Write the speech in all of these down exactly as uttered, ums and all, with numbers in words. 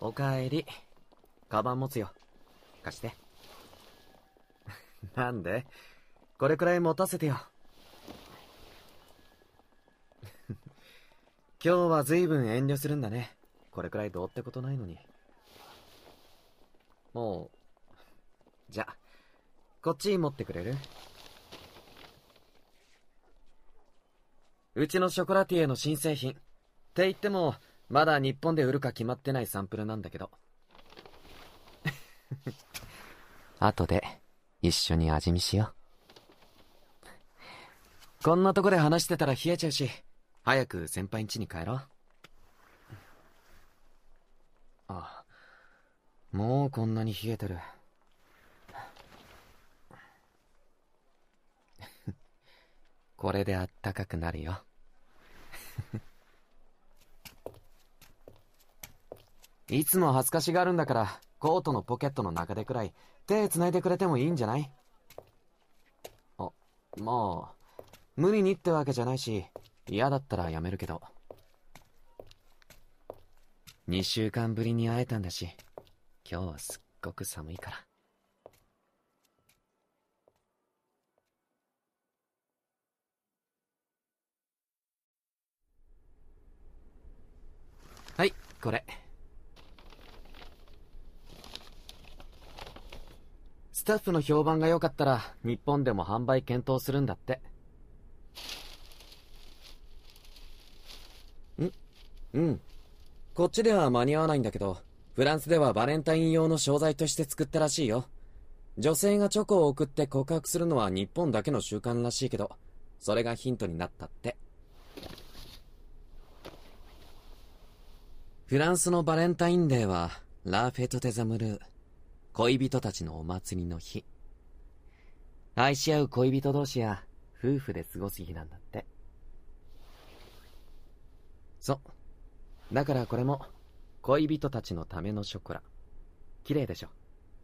おかえり。カバン持つよ。貸して。なんで？これくらい持たせてよ。今日は随分遠慮するんだね。これくらいどうってことないのに。もう、じゃ、こっち持ってくれる？うちのショコラティエの新製品。って言っても、まだ日本で売るか決まってないサンプルなんだけど。後で、一緒に味見しよう。こんなとこで話してたら冷えちゃうし、早く先輩ん家に帰ろう。あ、もうこんなに冷えてる。これであったかくなるよ。いつも恥ずかしがるんだから、コートのポケットの中でくらい手繋いでくれてもいいんじゃない？あ、まあ、無理にってわけじゃないし、嫌だったらやめるけど。にしゅうかんぶりに会えたんだし、今日はすっごく寒いから。はい、これ。スタッフの評判が良かったら、日本でも販売検討するんだって。ん？うん。こっちでは間に合わないんだけど、フランスではバレンタイン用の商材として作ったらしいよ。女性がチョコを送って告白するのは日本だけの習慣らしいけど、それがヒントになったって。フランスのバレンタインデーは、ラ・フェト・テ・ザ・ムルー。恋人たちのお祭りの日。愛し合う恋人同士や夫婦で過ごす日なんだって。そう。だからこれも恋人たちのためのショコラ。綺麗でしょ？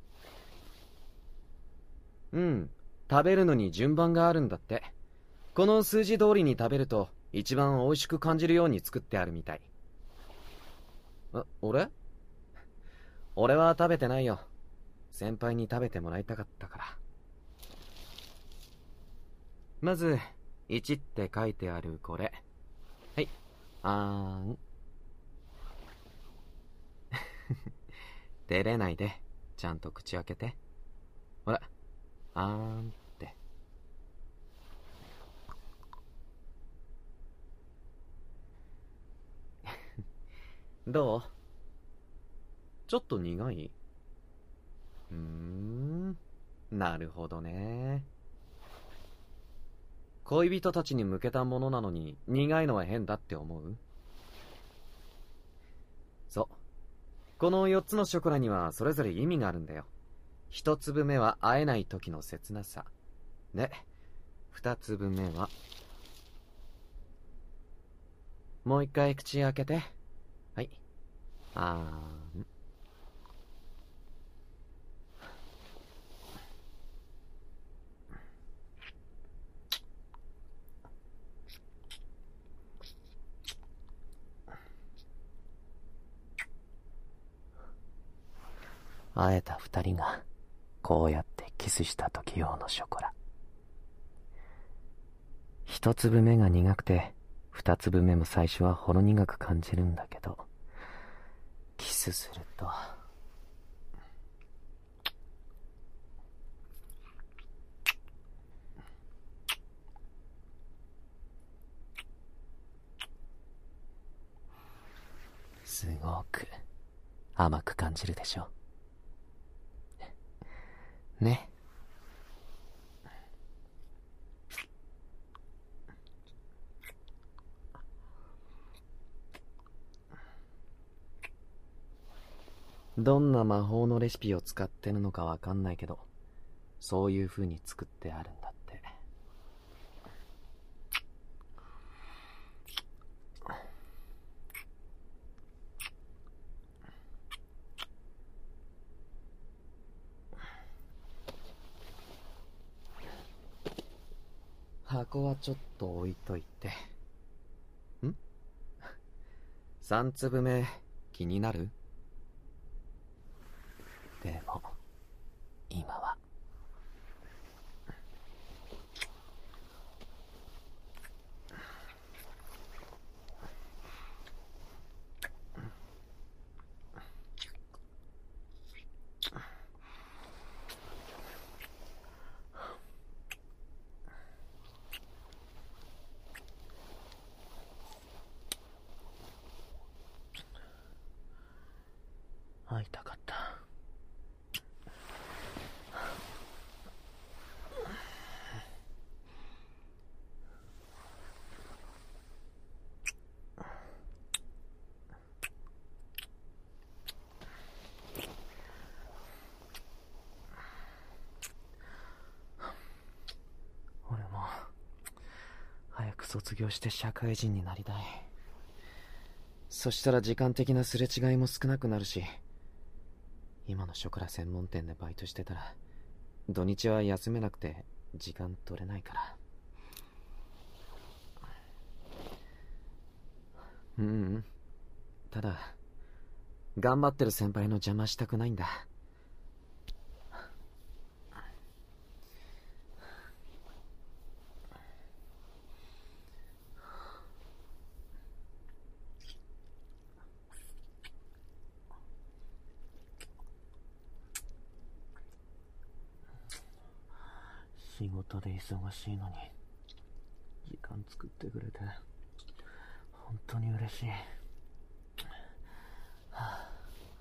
うん。食べるのに順番があるんだって。この数字通りに食べると一番美味しく感じるように作ってあるみたい。え、俺？俺は食べてないよ。先輩に食べてもらいたかったから。まず、いちって書いてあるこれ。はい。あーん。照れないで。ちゃんと口開けて。ほら。あーんって。どう？ちょっと苦い？うーん。なるほどね。恋人たちに向けたものなのに苦いのは変だって思う？そう。このよっつのショコラにはそれぞれ意味があるんだよ。一粒目は会えない時の切なさ。で、二粒目は、もう一回口開けて。はい。あーん。会えた二人がこうやってキスした時用のショコラ。一粒目が苦くて二粒目も最初はほろ苦く感じるんだけど、キスするとすごく甘く感じるでしょ。ね。どんな魔法のレシピを使ってるのかわかんないけど、そういう風に作ってあるんだって。箱はちょっと置いといて。ん？三粒目気になる？ でも今は会いたかった。俺も早く卒業して社会人になりたい。そしたら時間的なすれ違いも少なくなるし、今のショコラ専門店でバイトしてたら土日は休めなくて時間取れないから。うんうん。ただ頑張ってる先輩の邪魔したくないんだ。仕事で忙しいのに時間作ってくれて本当に嬉しい。はあ、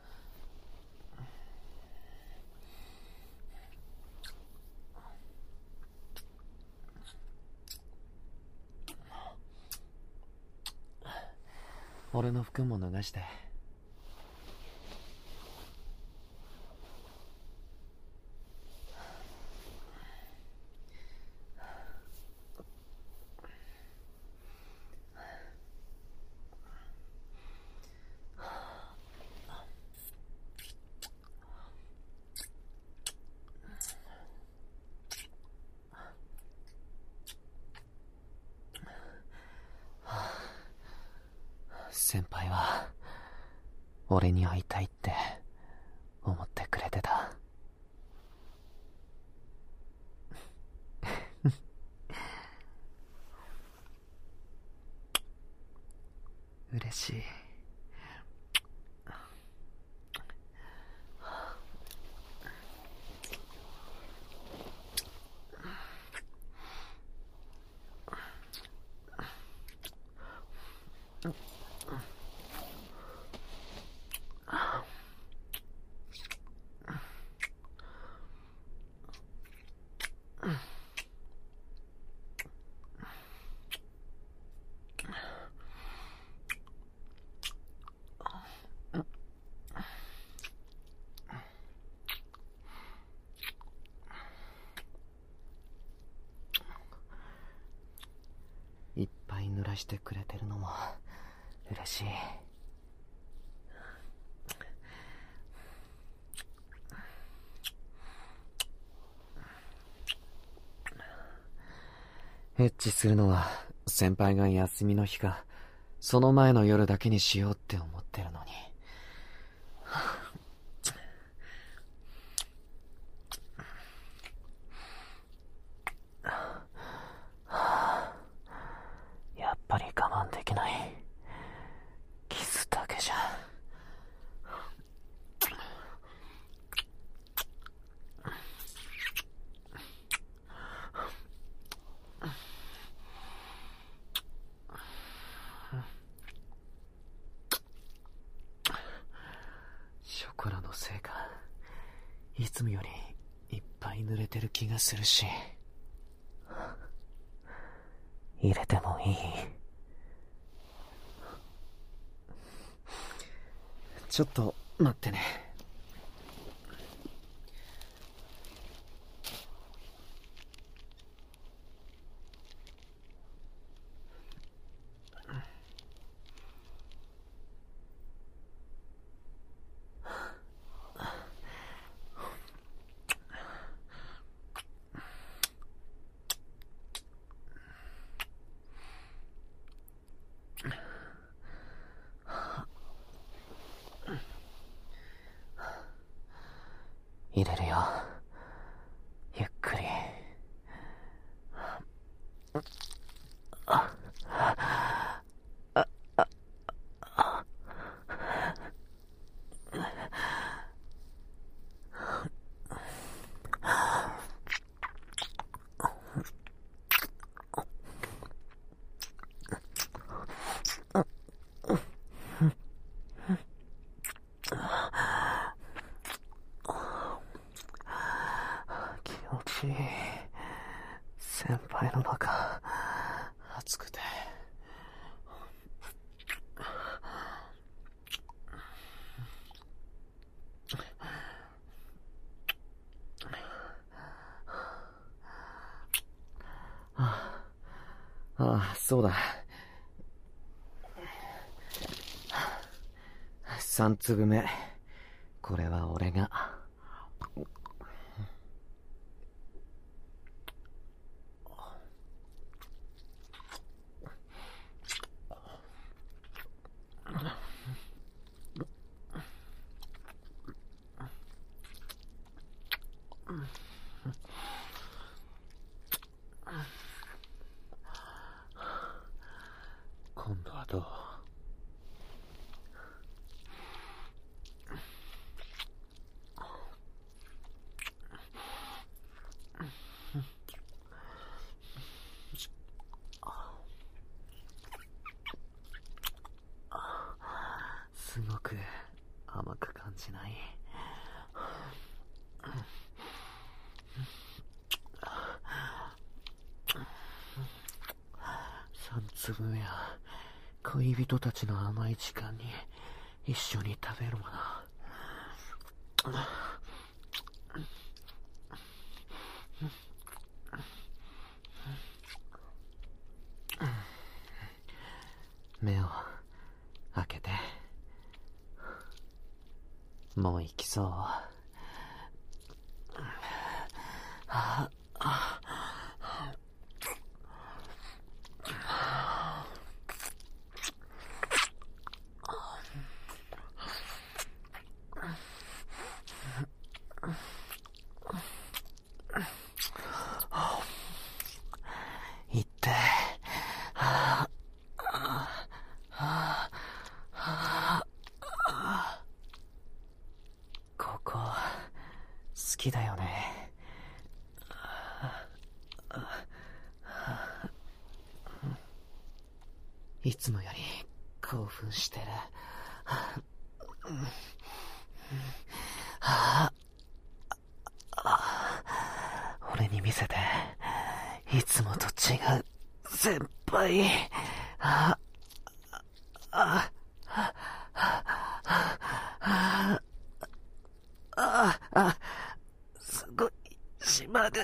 俺の服も脱がして。先輩は俺に会いたいって思ってくれてた。嬉しい。いっぱい濡らしてくれてるのも嬉しい。エッチするのは先輩が休みの日かその前の夜だけにしようって思ってるのに。やっぱり我慢できない。キスだけじゃ。ショコラのせいか、いつもよりいっぱい濡れてる気がするし。入れてもいい？ちょっと待ってね。 ちいい。先輩の中、暑くて。 ああ、そうだ。三粒目。これは俺が。 今度はどう？すごく甘く感じない？三粒目は恋人たちの甘い時間に一緒に食べるもの。目を開けて。もう行きそう。ああ行って。ここ好きだよね。いつもより興奮してる。俺に見せて。いつもと違う先輩。ああああ、すごい島が。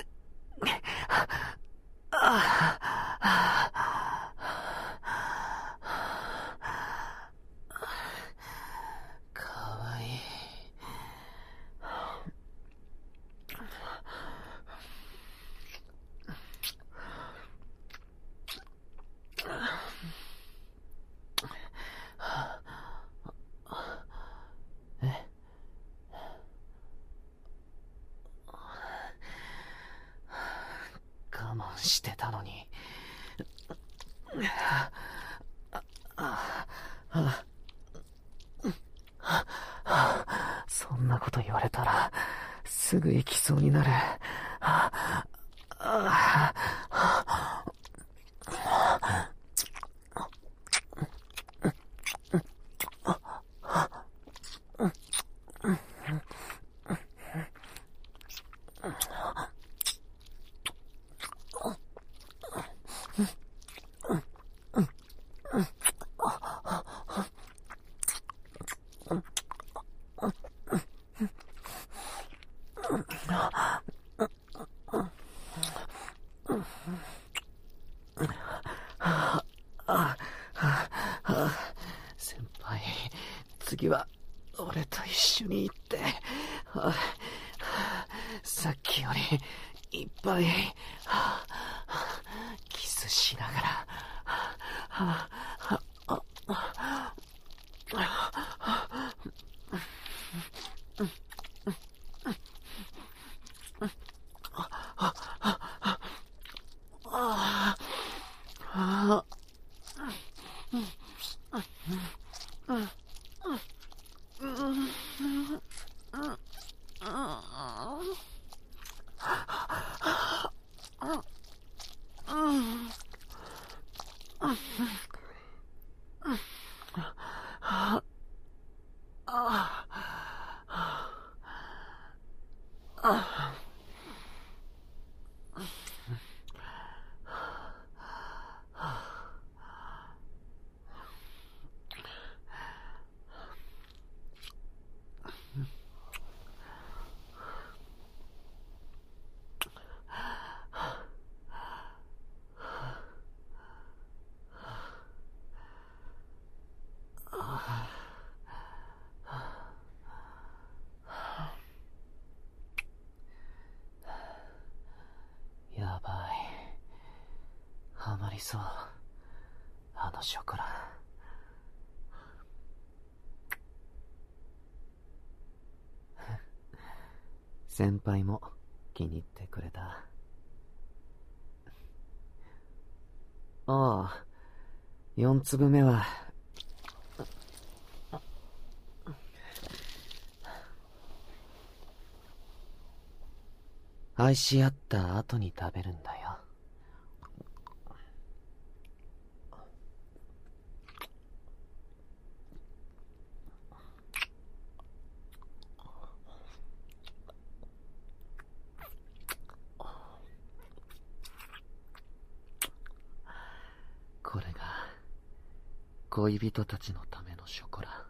ああ、かわいい。え？我慢してたのに。そんなこと言われたらすぐ行きそうになる。先輩、次は俺と一緒に行って、さっきよりいっぱいキスしながら。 ハマりそう、あのショコラ。先輩も気に入ってくれた。ああ、四粒目は愛し合った後に食べるんだよ。これが恋人たちのためのショコラ。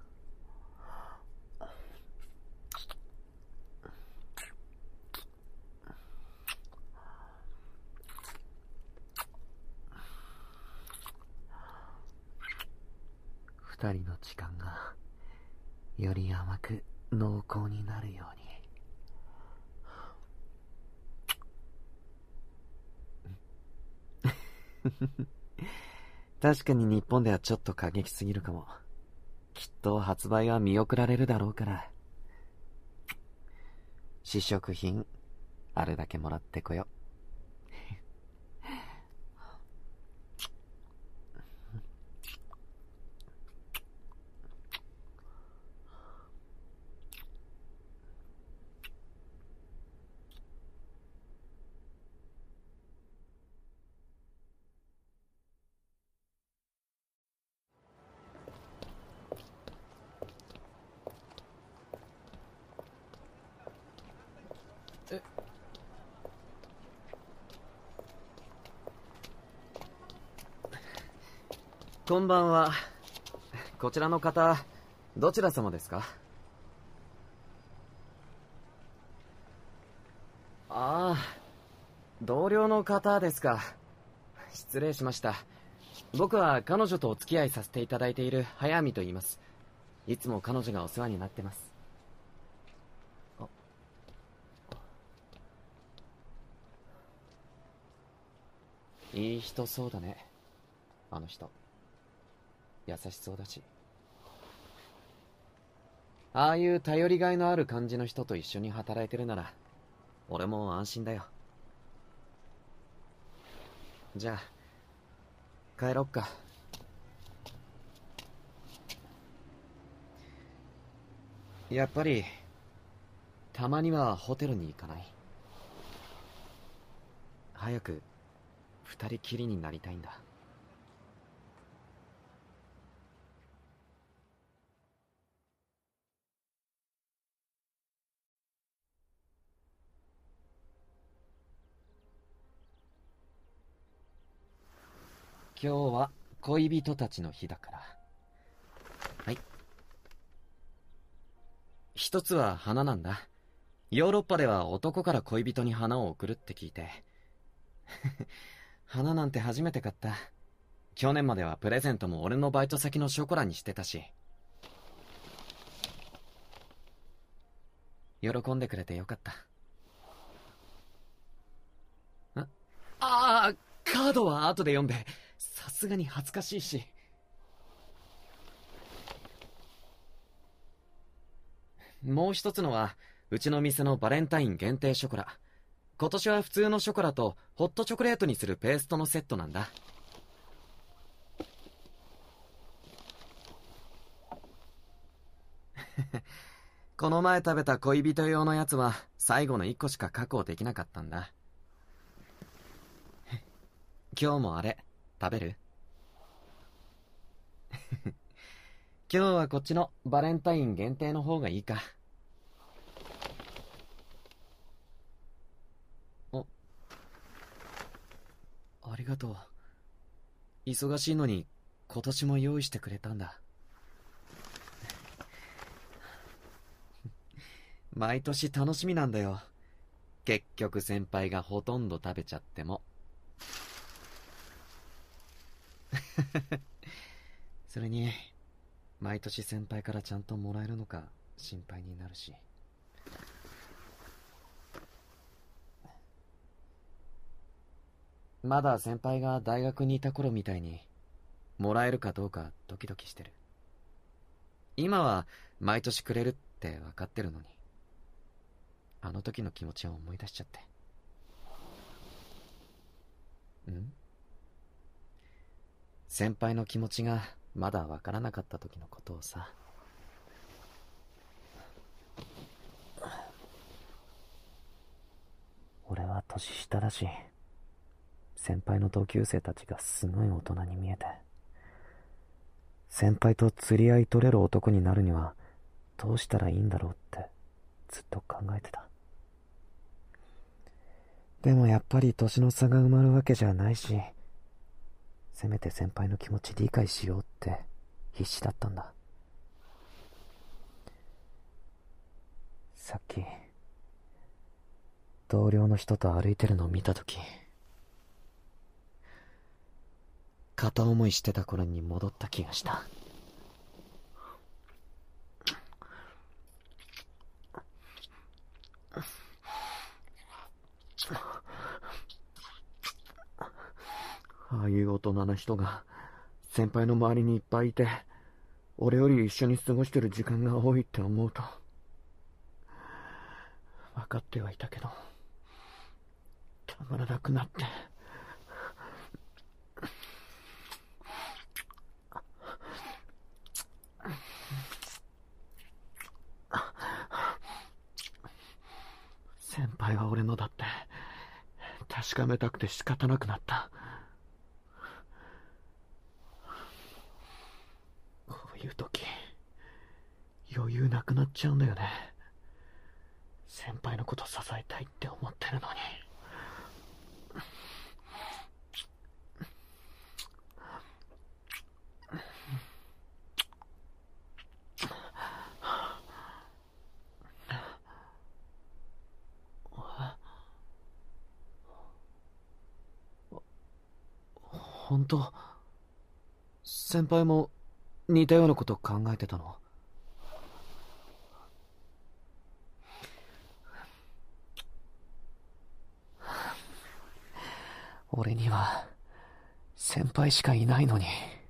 二人の時間がより甘く濃厚になるように。確かに日本ではちょっと過激すぎるかも。きっと発売は見送られるだろうから。試食品あるだけもらってこよ。 えこんばんは。こちらの方、どちら様ですか？ああ、同僚の方ですか。失礼しました。僕は彼女とお付き合いさせていただいている早見と言います。いつも彼女がお世話になってます。あ、いい人そうだね、あの人。優しそうだし。ああいう頼りがいのある感じの人と一緒に働いてるなら俺も安心だよ。じゃあ帰ろっか。やっぱりたまにはホテルに行かない？早く二人きりになりたいんだ。今日は恋人たちの日だから。はい。一つは花なんだ。ヨーロッパでは男から恋人に花を贈るって聞いて。花なんて初めて買った。去年まではプレゼントも俺のバイト先のショコラにしてたし。喜んでくれてよかった。ああー、カードは後で読んで。さすがに恥ずかしいし。もう一つのはうちの店のバレンタイン限定ショコラ。今年は普通のショコラとホットチョコレートにするペーストのセットなんだ。この前食べた恋人用のやつは最後のいっこしか確保できなかったんだ。今日もあれ食べる？今日はこっちのバレンタイン限定の方がいいか。お、ありがとう。忙しいのに今年も用意してくれたんだ。毎年楽しみなんだよ。結局先輩がほとんど食べちゃっても。それに毎年先輩からちゃんともらえるのか心配になるし。 まだ先輩が大学にいた頃みたいにもらえるかどうかドキドキしてる。今は毎年くれるって分かってるのに、あの時の気持ちを思い出しちゃって。ん先輩の気持ちがまだ分からなかった時のことをさ。 俺は年下だし、先輩の同級生たちがすごい大人に見えて、先輩と釣り合い取れる男になるにはどうしたらいいんだろうってずっと考えてた。でもやっぱり年の差が埋まるわけじゃないし、せめて先輩の気持ち理解しようって必死だったんだ。さっき同僚の人と歩いてるのを見たとき、片思いしてた頃に戻った気がした。ああいう大人な人が先輩の周りにいっぱいいて、俺より一緒に過ごしてる時間が多いって思うと、分かってはいたけどたまらなくなって。先輩は俺のだって確かめたくて仕方なくなった。こういう時余裕なくなっちゃうんだよね。先輩のこと支えたいって思ってるのに。本当、先輩も似たようなこと考えてたの？俺には先輩しかいないのに。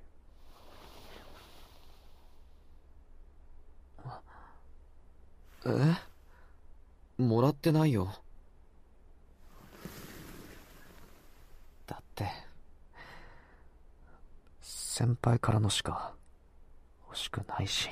え？もらってないよ。だって先輩からのしか欲しくないし。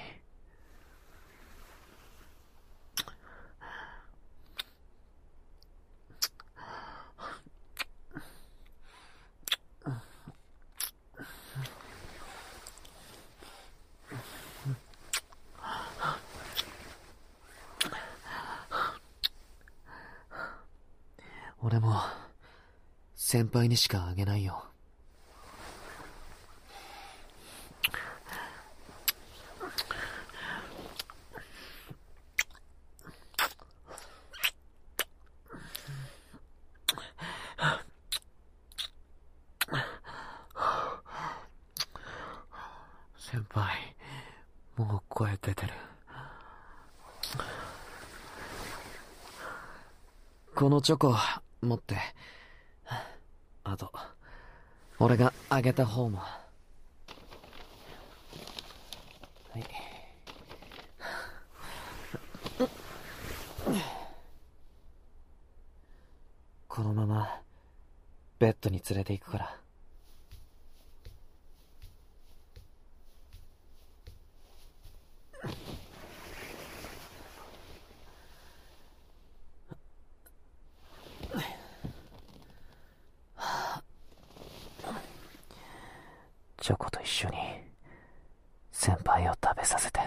俺も先輩にしかあげないよ。先輩、もう声出てる。このチョコ持って。あと俺があげた方も。はい。このままベッドに連れて行くから。チョコと一緒に先輩を食べさせて。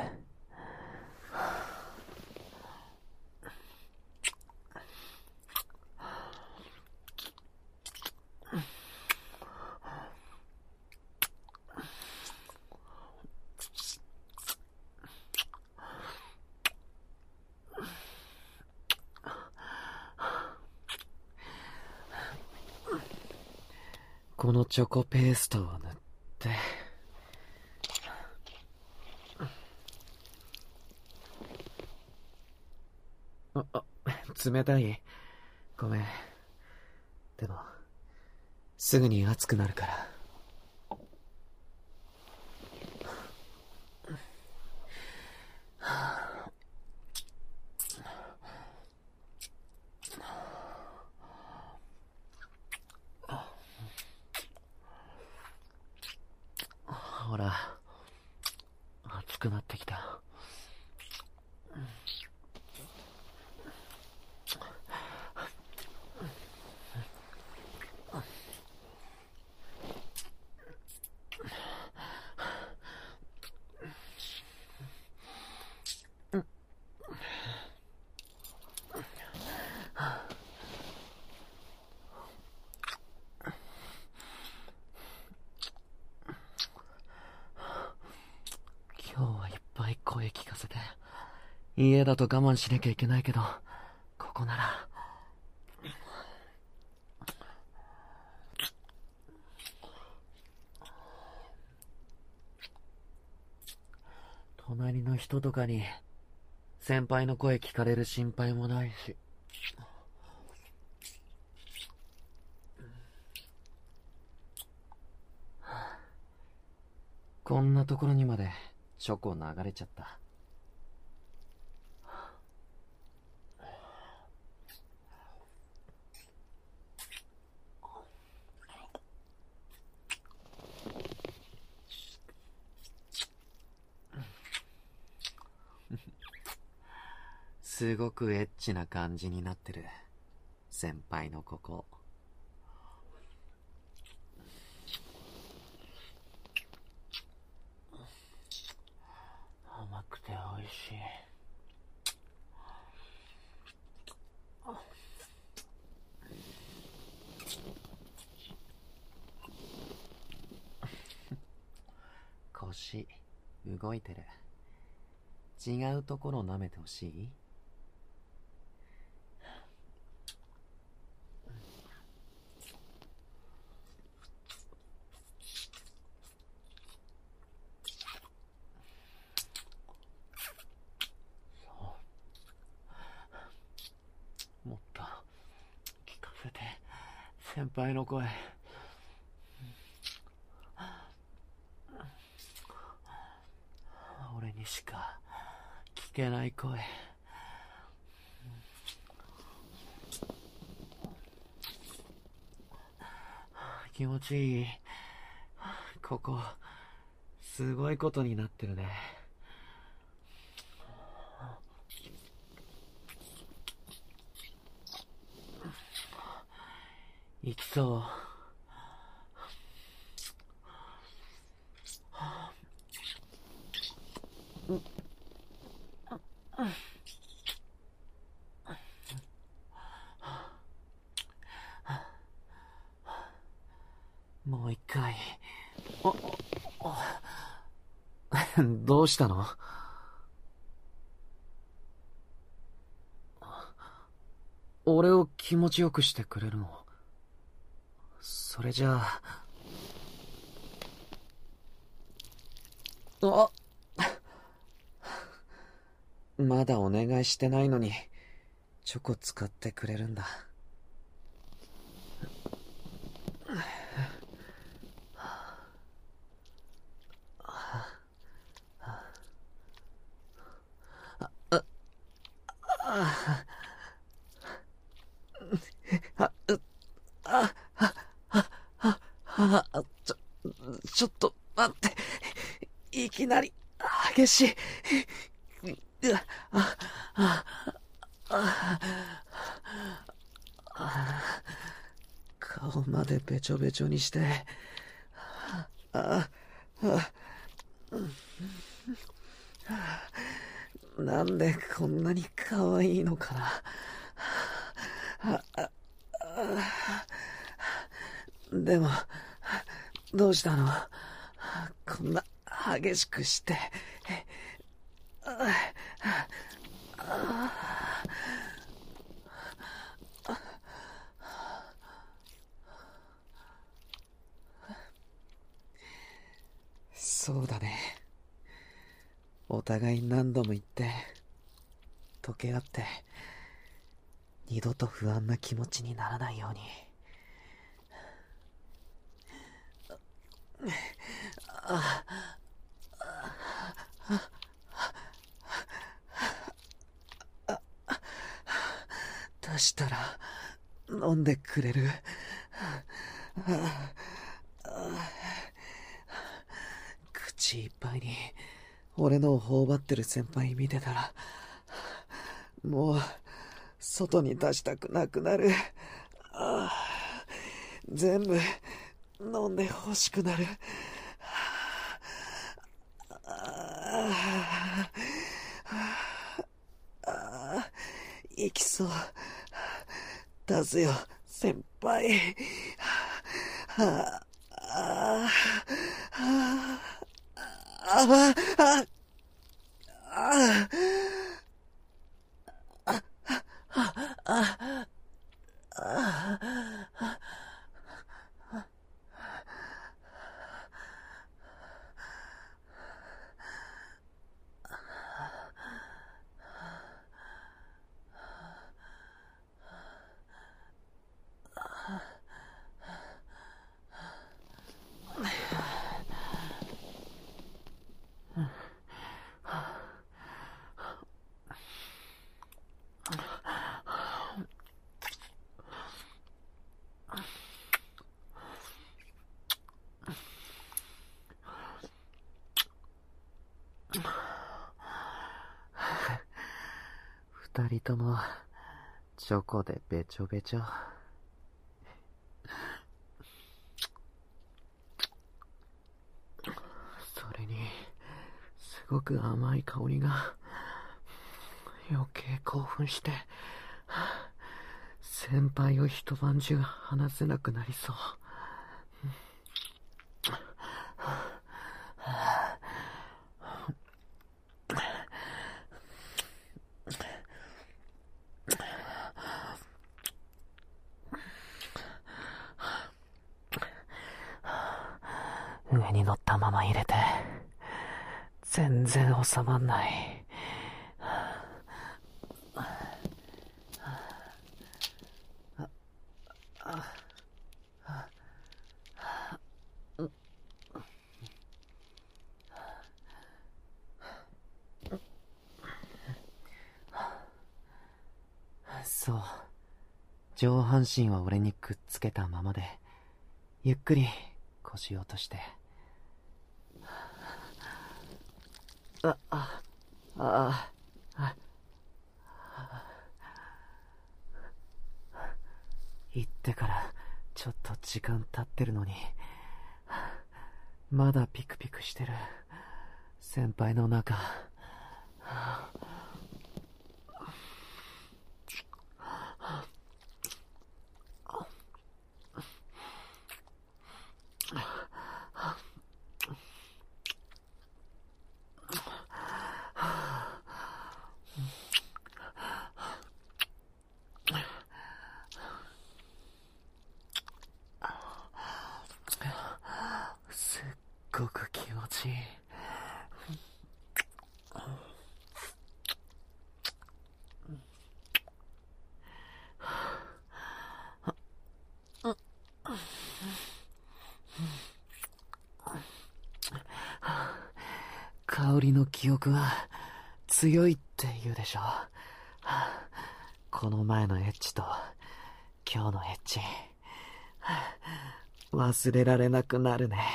このチョコペーストを塗ってあ、あ、冷たい。ごめん。でもすぐに熱くなるから。ほら、熱くなってきた。今日はいっぱい声聞かせて。家だと我慢しなきゃいけないけど、ここなら。隣の人とかに先輩の声聞かれる心配もないし。こんなところにまでチョコ流れちゃった。すごくエッチな感じになってる。先輩のここ。甘くて美味しい。腰動いてる。違うところを舐めてほしい？もっと聞かせて、先輩の声。俺にしか聞けない声。気持ちいい。ここすごいことになってるね。行きそう。もう一回。どうしたの？俺を気持ちよくしてくれるの？それじゃあ。あまだお願いしてないのにチョコ使ってくれるんだ。ちょ、ちょっと待って。いきなり激しい。ああああ顔までべちょべちょにして。ああなんでこんなに可愛いのかな。でもどうしたの？こんな激しくして。そうだね。お互い何度も言って溶け合って二度と不安な気持ちにならないように。 あ出したら飲んでくれる？口いっぱいに俺のを頬張ってる先輩見てたらもう外に出したくなくなる。全部飲んで欲しくなる。行きそう。出すよ先輩。ああああああ二人ともチョコでべちょべちょ。それにすごく甘い香りが余計興奮して先輩を一晩中離せなくなりそう。上に乗ったまま入れて全然収まんない。そう、上半身は俺にくっつけたままでゆっくり腰を落として、ああああ行ってからちょっと時間経ってるのにまだピクピクしてる先輩の中。すっごく気持ちいい。香りの記憶は強いって言うでしょ。この前のエッチと今日のエッチ忘れられなくなるね。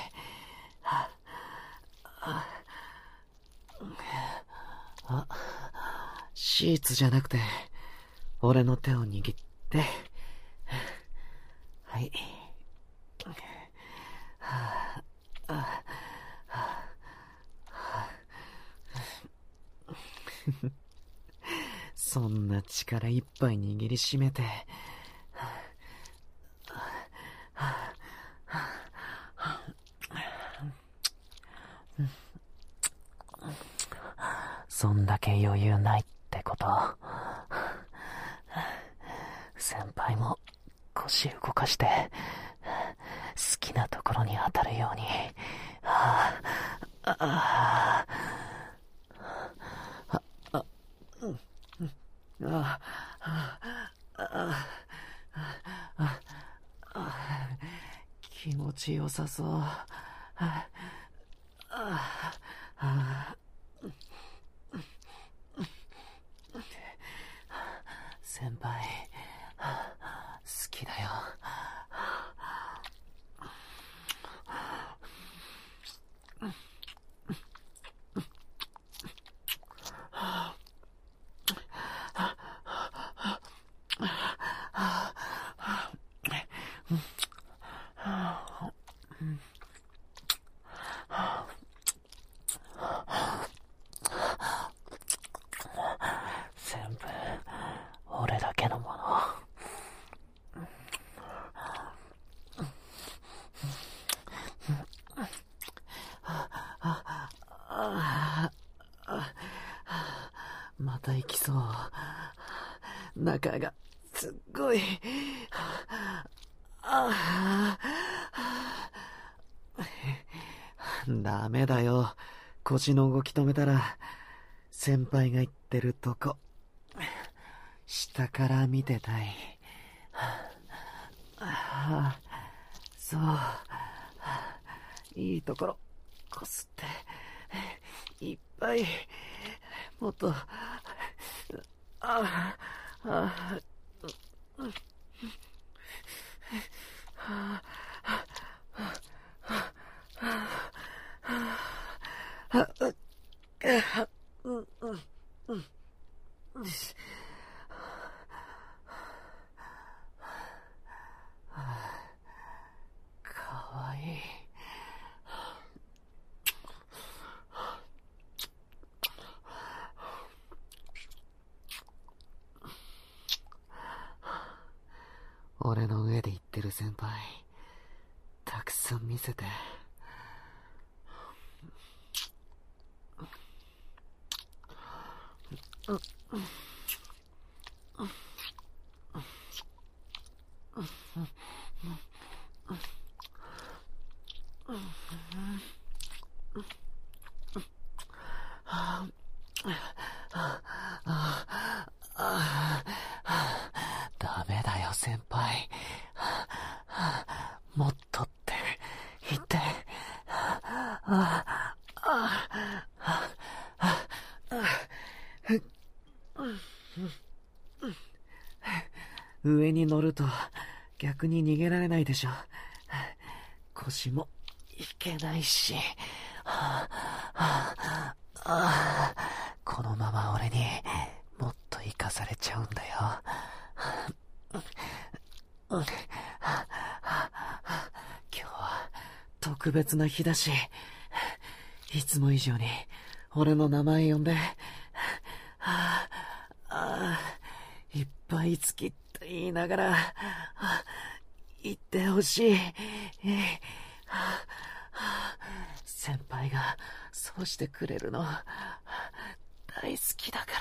あ、シーツじゃなくて俺の手を握って。はい。そんな力いっぱい握りしめてそんだけ余裕ないってこと。先輩も腰動かして好きなところに当たるように。あああああ気持ちよさそう。 先輩、好きだよ。全部俺だけのもの。また行きそう。中がすっごい。あダメだよ。腰の動き止めたら先輩が言ってるとこ下から見てたい。そう、いいところこすっていっぱいもっと。ああかわいい。俺の上で言ってる先輩たくさん見せて。ダメだよ先輩。もっとって言って。上に乗ると逆に逃げられないでしょ。腰もいけないし。このまま俺にもっと生かされちゃうんだよ。今日は特別な日だし、いつも以上に俺の名前呼んで、いっぱい好きって言いながら言ってほしい。先輩がそうしてくれるの大好きだから。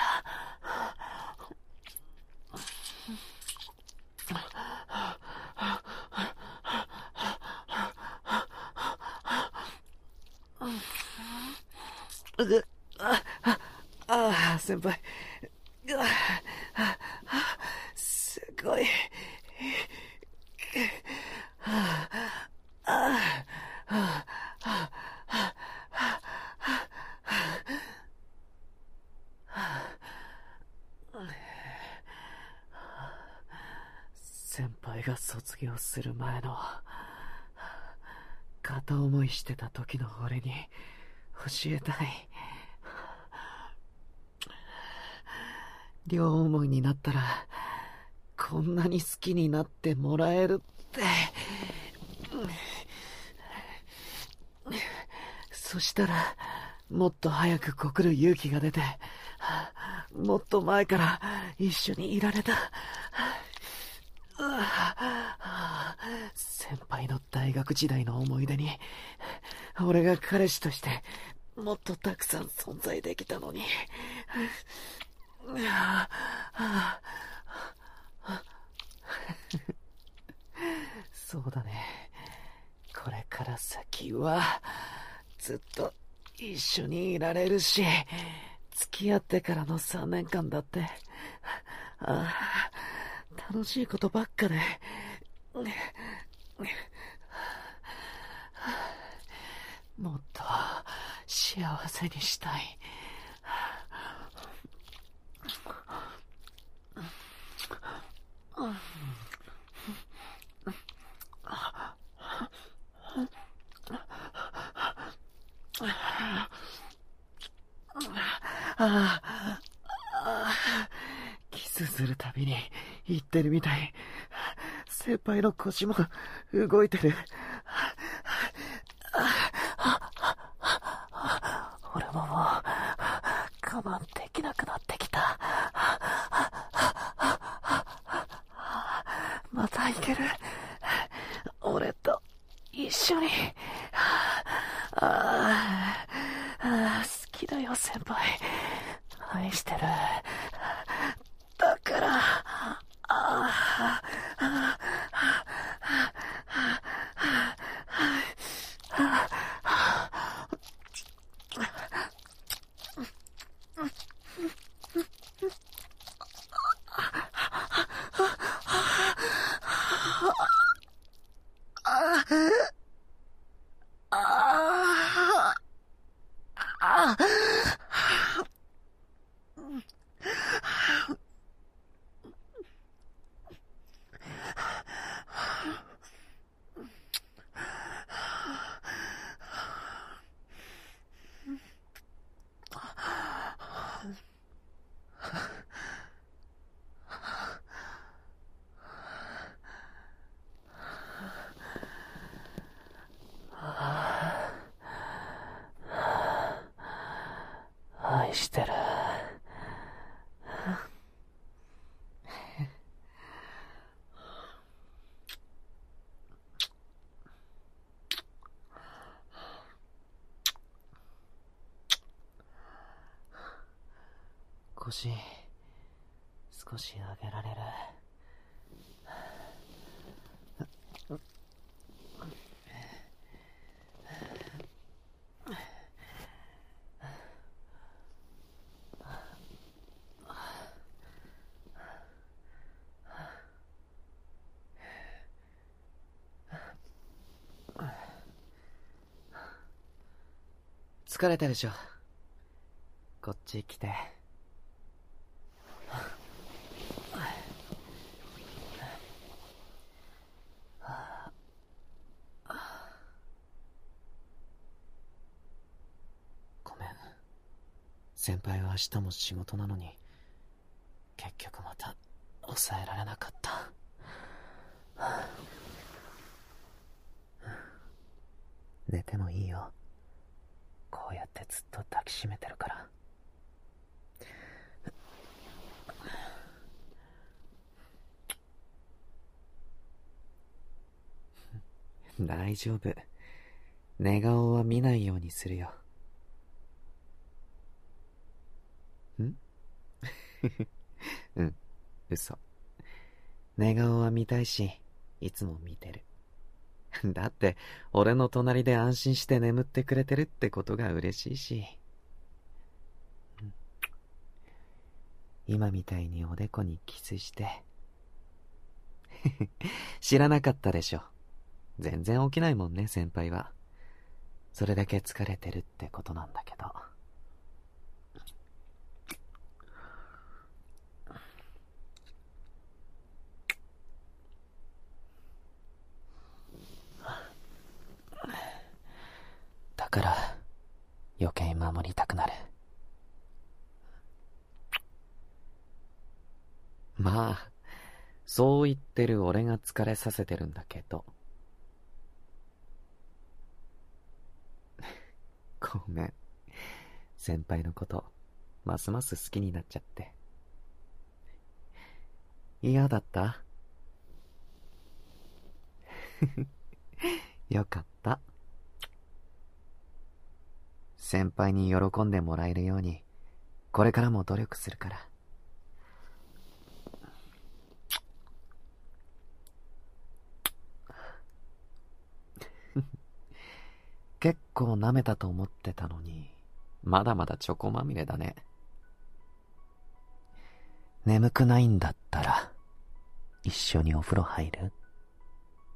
ああ、先輩。すごい。先輩が卒業する前の片思いしてた時の俺に教えたい。両思いになったらこんなに好きになってもらえるって。そしたらもっと早く告る勇気が出て、もっと前から一緒にいられた。先輩の大学時代の思い出に俺が彼氏としてもっとたくさん存在できたのに。そうだね。これから先はずっと一緒にいられるし、付き合ってからのさんねんかんだってああ楽しいことばっかで。 幸せにしたい。ああ、キスするたびに言ってるみたい。先輩の腰も動いてる。俺ももう我慢できなくなってきた。またいける。俺と一緒に。ああ、好きだよ先輩。愛してる。だからああ愛してる。腰少し上げられる。 疲れたでしょ。 こっち来て。ごめん。先輩は明日も仕事なのに、結局また抑えられなかった。寝てもいいよ。こうやってずっと抱きしめてるから。大丈夫。寝顔は見ないようにするよ。んうん、嘘。寝顔は見たいし、いつも見てる。だって、俺の隣で安心して眠ってくれてるってことが嬉しいし。今みたいにおでこにキスして。知らなかったでしょ。全然起きないもんね、先輩は。それだけ疲れてるってことなんだけど。だから余計守りたくなる。 まあ、そう言ってる俺が疲れさせてるんだけど。ごめん。先輩のこと、ますます好きになっちゃって。嫌だった？よかった。先輩に喜んでもらえるように、これからも努力するから。結構舐めたと思ってたのに、まだまだチョコまみれだね。 眠くないんだったら、一緒にお風呂入る？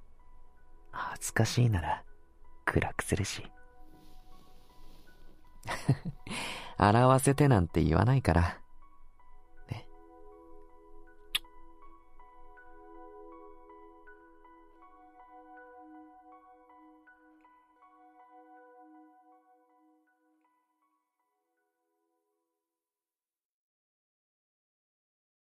恥ずかしいなら、暗くするし。 洗わせてなんて言わないから。